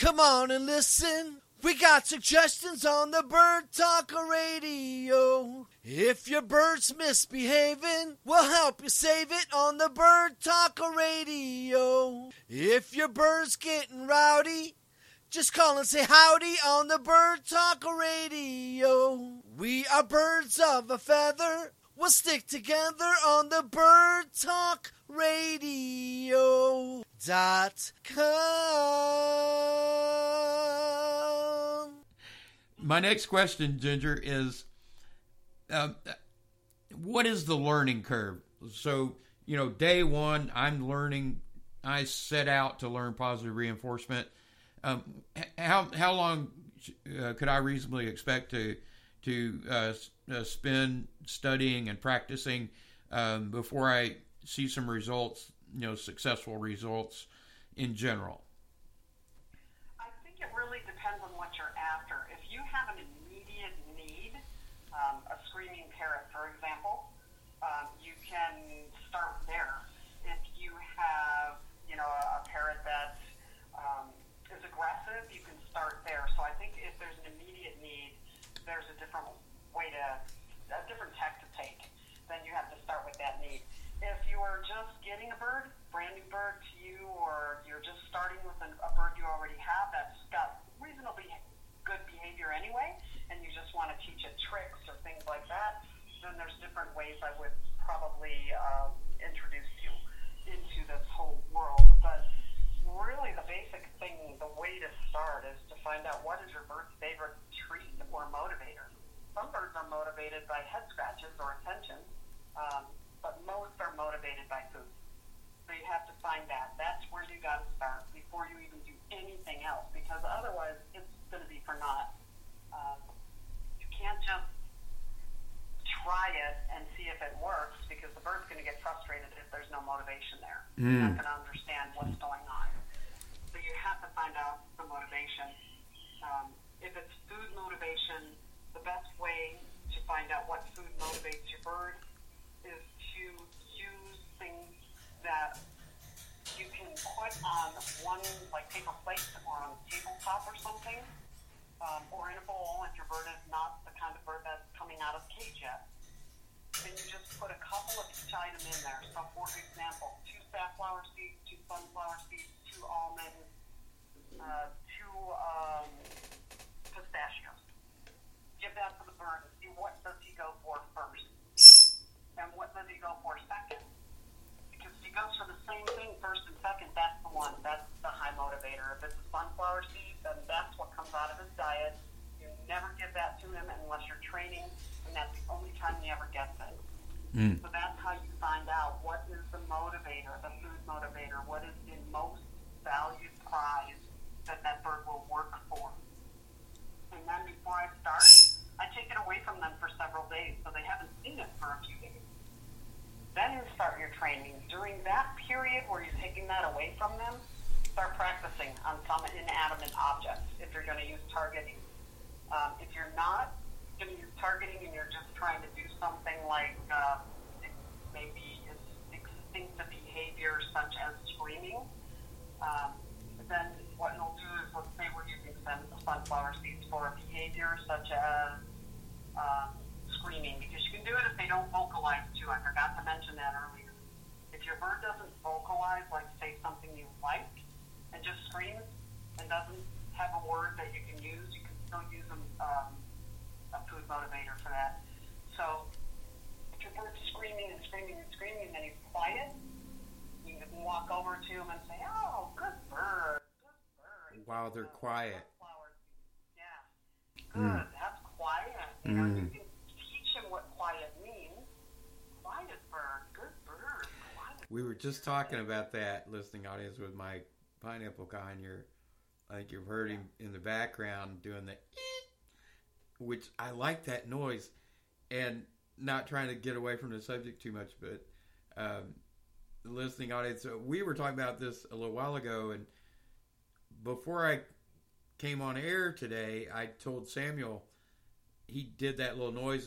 Come on and listen. We got suggestions on the Bird Talker Radio. If your bird's misbehaving, we'll help you save it on the Bird Talker Radio. If your bird's getting rowdy, just call and say howdy on the Bird Talker Radio. We are birds of a feather. We'll stick together on the Bird Talk Radio.com. My next question, Ginger, is what is the learning curve? So, day one, I'm learning. I set out to learn positive reinforcement. How long could I reasonably expect to spend studying and practicing before I see some results, successful results in general? I think it really depends on what you're after. If you have an immediate need, a screaming parrot, for example, you can start there. If you have, a parrot that is aggressive, you can start there. So I think if there's an immediate need, there's a different tack to take. Then you have to start with that need. If you are just getting a bird, brand new bird to you, or you're just starting with a bird you already have that's got reasonably good behavior anyway, and you just want to teach it tricks or things like that, then there's different ways I would probably introduce you into this whole world. But really the basic thing, the way to start is to find out what is your bird's favorite treat or motivator. Some birds are motivated by head scratches or attention, but most are motivated by food. So you have to find that. That's where you got to start before you even do anything else, because otherwise it's going to be for naught. You can't just try it and see if it works, because the bird's going to get frustrated if there's no motivation there. You're not going to understand what's going on. So you have to find out the motivation. If it's food motivation, the best way to find out what food motivates your bird is to use things that you can put on one, like paper plate or on a tabletop or something, or in a bowl if your bird is not the kind of bird that's coming out of the cage yet. Then you just put a couple of each item in there. So for example, 2 safflower seeds, 2 sunflower seeds, 2 almonds, 2 pistachios. Give that to the bird and see what does he go for first, and what does he go for second. Because if he goes for the same thing first and second, that's the one. That's the high motivator. If it's a sunflower seed, then that's what comes out of his diet. You never give that to him unless you're training, and that's the only time he ever gets it. So that's how you find out what is the motivator, the food motivator, what is the most valued prize that bird will work for. And then before I start, I take it away from them for several days so they haven't seen it for a few days. Then you start your training. During that period where you're taking that away from them, start practicing on some inanimate objects if you're going to use targeting. If you're not going to use targeting and you're just trying to do something like maybe instinctive behavior such as screaming, then what you'll do is, let's say we're using sunflower seeds for a behavior such as screaming, because you can do it if they don't vocalize too. I forgot to mention that earlier. If your bird doesn't vocalize, like say something you like, and just screams and doesn't have a word that you can use, you can still use a food motivator for that. So if your bird's screaming and screaming and screaming and then he's quiet, you can walk over to him and say, "Oh, good bird, good bird." While they're quiet. Yeah. Good, that's quiet. You can teach him what quiet means. Quiet bird, good bird, quiet. We were just talking about that, listening audience, with my pineapple conure. I think you've heard him in the background doing the eek, which I like that noise, and not trying to get away from the subject too much, but the listening audience, we were talking about this a little while ago, and before I came on air today, I told Samuel, he did that little noise,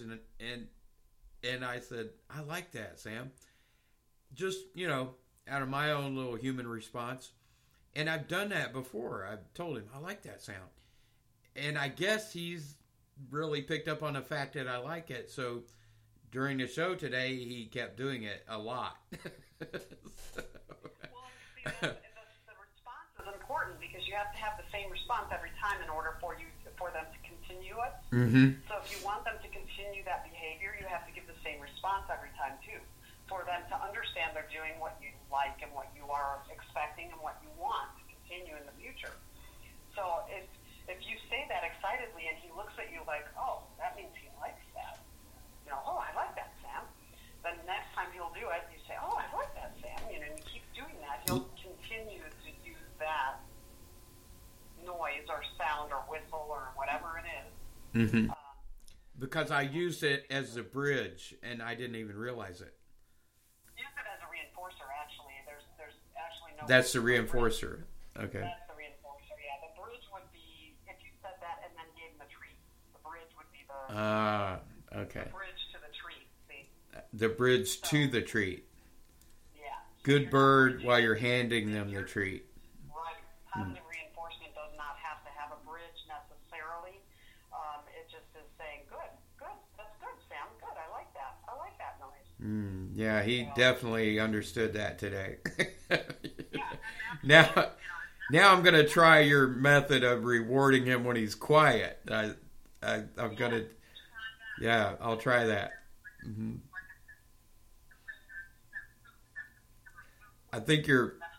and I said, I like that, Sam. Just, out of my own little human response. And I've done that before. I've told him, I like that sound. And I guess he's really picked up on the fact that I like it. So during the show today, he kept doing it a lot. Well, see, the response is important because you have to have the same response every time in order for them to continue it. Mm-hmm. So if you want them to continue that behavior, you have to give the same response every time too, for them to understand they're doing what you like and what you are expecting and what you want to continue in the future. So if you say that excitedly and he looks at you like, oh, that means he likes that. Oh, I like that, Sam. Then next time he'll do it, you say, oh, I like that, Sam. And you keep doing that. He'll continue to use that noise or sound or whistle or whatever it is. Mm-hmm. Because I used it as a bridge, and I didn't even realize it. Use it as a reinforcer, actually. There's actually no... That's the reinforcer. Okay. That's the reinforcer, yeah. The bridge would be, if you said that and then gave him the treat. The bridge would be the... okay. The bridge to the treat, see? The bridge to the treat. Yeah. Good bird while you're handing them the treat. Right. Positive reinforcement does not have to have a bridge necessarily. It just is saying, good, that's good, Sam, good, I like that noise. Yeah, he definitely understood that today. Yeah, Now I'm going to try your method of rewarding him when he's quiet. I'm going to, I'll try that. Mm-hmm. I think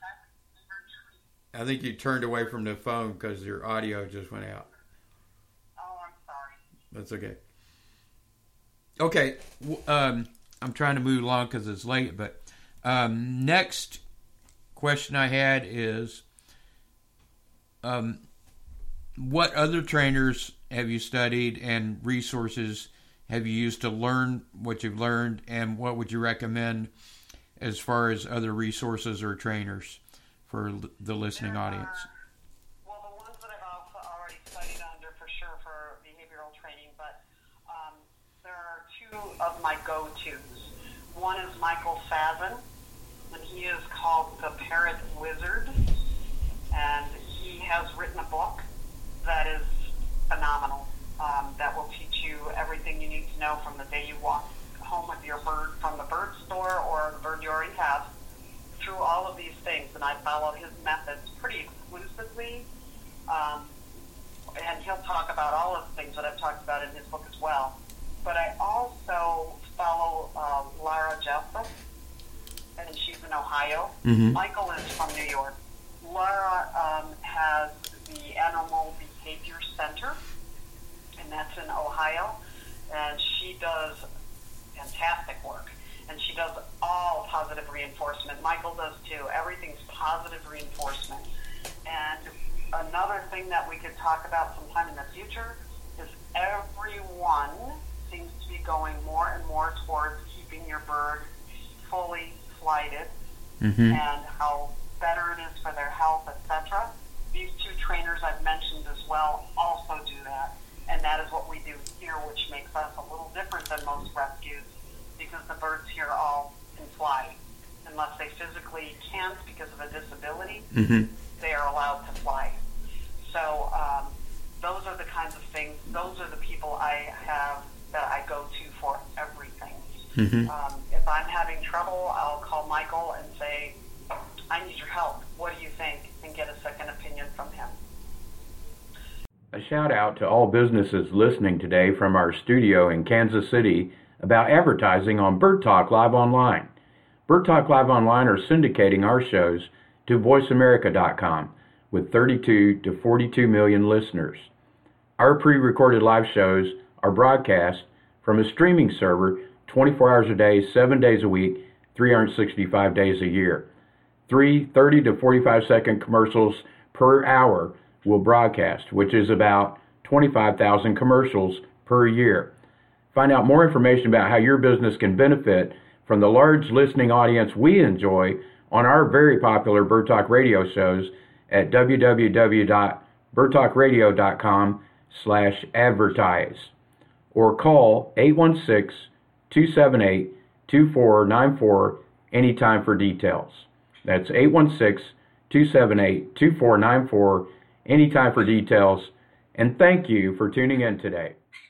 you turned away from the phone because your audio just went out. Oh, I'm sorry. That's okay. Okay, I'm trying to move along because it's late, but next question I had is, what other trainers have you studied and resources have you used to learn what you've learned, and what would you recommend as far as other resources or trainers for the listening audience? Well, the ones that I've also already studied under for sure for behavioral training, but there are two of my go-tos. One is Michael Sazin, and he is called The Parrot Wizard, and he has written a book that is phenomenal, that will teach you everything you need to know from the day you walk home with your bird from the bird store or the bird you already have, through all of these things. And I follow his methods pretty exclusively, and he'll talk about all of the things that I've talked about in his book as well. But I also follow Lara Jessup, and she's in Ohio. Mm-hmm. Michael is from New York. Lara has the Animal Behavior Center, and that's in Ohio, and she does fantastic work, and she does all positive reinforcement. Michael does too. Everything's positive reinforcement. And another thing that we could talk about sometime in the future is everyone seems to be going more and more towards keeping your bird fully flighted, and how better it is for their health, etc. These two trainers I've mentioned as well also do that, and that is what we do here, which makes us a little different than most rescues, because the birds here all can fly. Unless they physically can't because of a disability, they are allowed to fly. So those are the kinds of things, those are the people I have that I go to for everything. If I'm having trouble, I'll call Michael and say, I need your help. What do you think? And get a second opinion from him. A shout out to all businesses listening today from our studio in Kansas City about advertising on Bird Talk Live Online. Bird Talk Live Online are syndicating our shows to voiceamerica.com with 32 to 42 million listeners. Our pre-recorded live shows are broadcast from a streaming server 24 hours a day, 7 days a week, 365 days a year. 3 30 to 45 second commercials per hour will broadcast, which is about 25,000 commercials per year. Find out more information about how your business can benefit from the large listening audience we enjoy on our very popular Bird Talk radio shows at www.birdtalkradio.com/advertise or call 816-278-2494 anytime for details. That's 888-278-2494 anytime for details. And thank you for tuning in today.